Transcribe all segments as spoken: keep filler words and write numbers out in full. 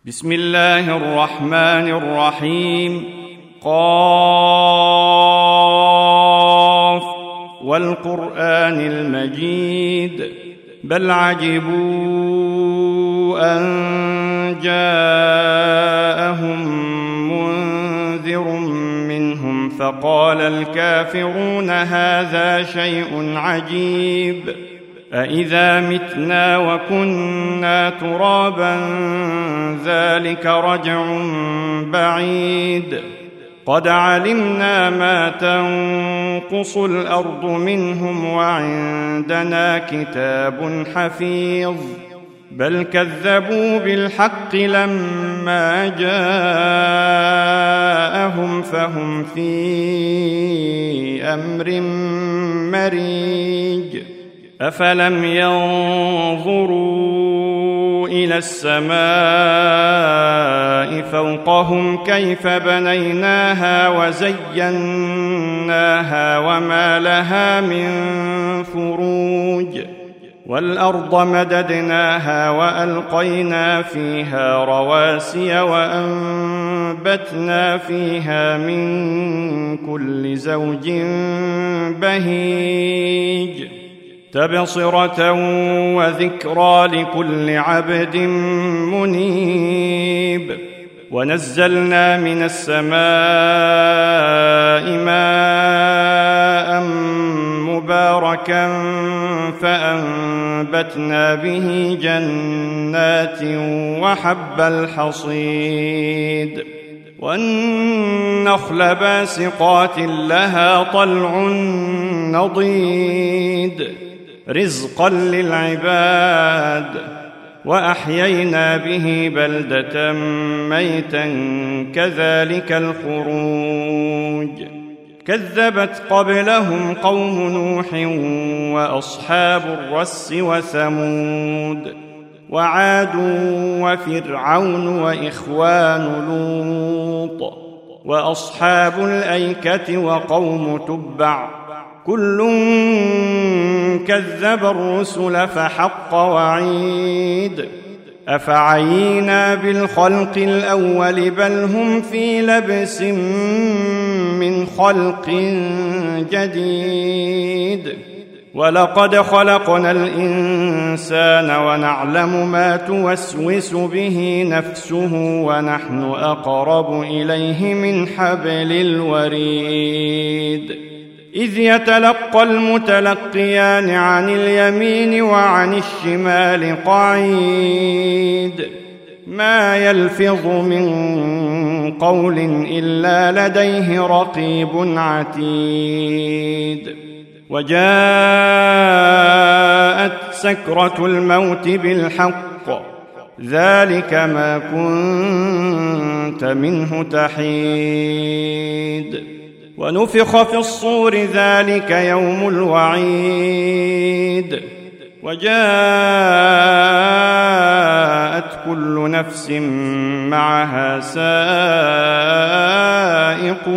بسم الله الرحمن الرحيم. قاف والقرآن المجيد. بل عجبوا أن جاءهم منذر منهم فقال الكافرون هذا شيء عجيب أإذا متنا وكنا ترابا ذلك رجع بعيد قد علمنا ما تنقص الأرض منهم وعندنا كتاب حفيظ بل كذبوا بالحق لما جاءهم فهم في أمر مريج أفلم ينظروا إلى السماء فوقهم كيف بنيناها وزيناها وما لها من فروج والأرض مددناها وألقينا فيها رواسي وأنبتنا فيها من كل زوج بهيج تبصرة وذكرى لكل عبد منيب ونزلنا من السماء ماء مباركا فأنبتنا به جنات وحب الحصيد والنخل باسقات لها طلع نضيد رزقا للعباد وأحيينا به بلدة ميتا كذلك الخروج كذبت قبلهم قوم نوح وأصحاب الرس وثمود وعاد وفرعون وإخوان لوط وأصحاب الأيكة وقوم تبع كل كذب الرسل فحق وعيد أفعينا بالخلق الأول بل هم في لبس من خلق جديد ولقد خلقنا الإنسان ونعلم ما توسوس به نفسه ونحن أقرب إليه من حبل الوريد إذ يتلقى المتلقيان عن اليمين وعن الشمال قعيد ما يلفظ من قول إلا لديه رقيب عتيد وجاءت سكرة الموت بالحق ذلك ما كنت منه تحيد ونفخ في الصور ذلك يوم الوعيد وجاءت كل نفس معها سائق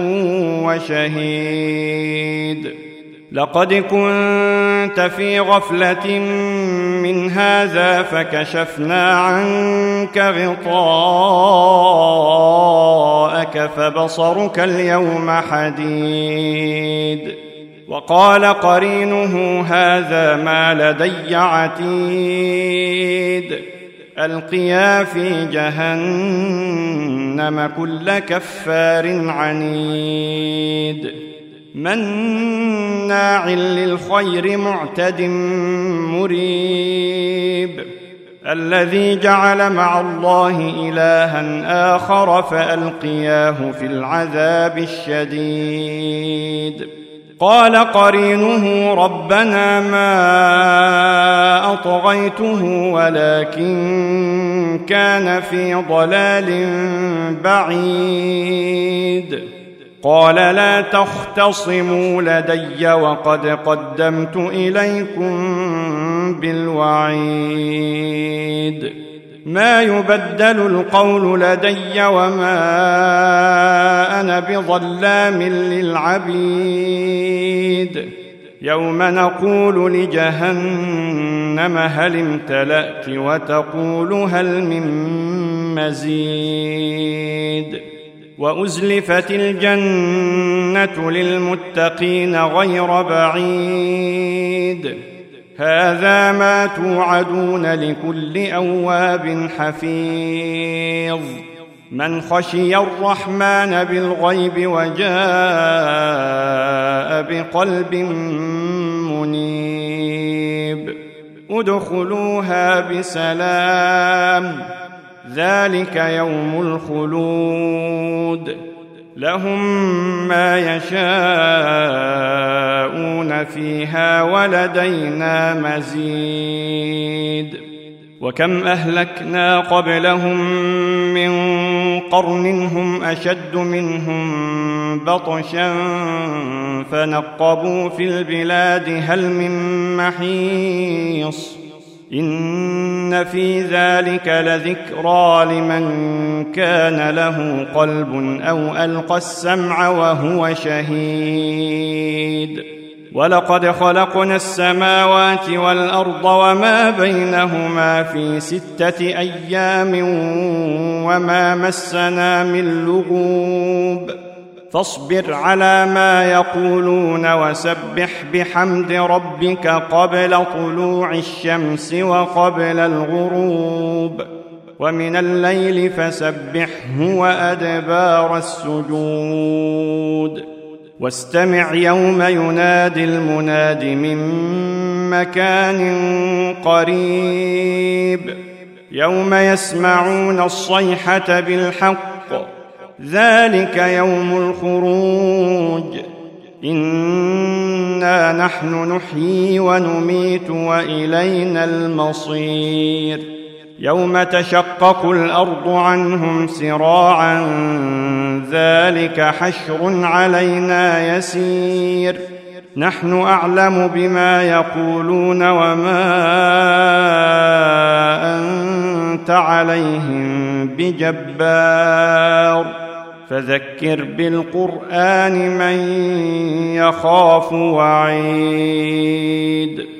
وشهيد لقد كنت في غفلة من هذا فكشفنا عنك غطاءك فبصرك اليوم حديد وقال قرينه هذا ما لدي عتيد ألقيا في جهنم كل كفار عنيد مناع للخير معتد مريب الذي جعل مع الله إلها آخر فألقياه في العذاب الشديد قال قرينه ربنا ما أطغيته ولكن كان في ضلال بعيد قال لا تختصموا لدي وقد قدمت إليكم بالوعيد ما يبدل القول لدي وما أنا بظلام للعبيد يوم نقول لجهنم هل امتلأت وتقول هل من مزيد وأزلفت الجنة للمتقين غير بعيد هذا ما توعدون لكل أواب حفيظ من خشي الرحمن بالغيب وجاء بقلب منيب ادخلوها بسلام ذلك يوم الخلود لهم ما يشاءون فيها ولدينا مزيد وكم أهلكنا قبلهم من قرن هم أشد منهم بطشا فنقبوا في البلاد هل من محيص إن في ذلك لذكرى لمن كان له قلب أو ألقى السمع وهو شهيد ولقد خلقنا السماوات والأرض وما بينهما في ستة أيام وما مسنا من لغوب فاصبر على ما يقولون وسبح بحمد ربك قبل طلوع الشمس وقبل الغروب ومن الليل فسبحه وأدبار السجود واستمع يوم ينادي المناد من مكان قريب يوم يسمعون الصيحة بالحق ذلك يوم الخروج إنا نحن نحيي ونميت وإلينا المصير يوم تشقق الأرض عنهم سراعا ذلك حشر علينا يسير نحن أعلم بما يقولون وما أنت عليهم بجبار فذكر بالقرآن من يخاف وعيد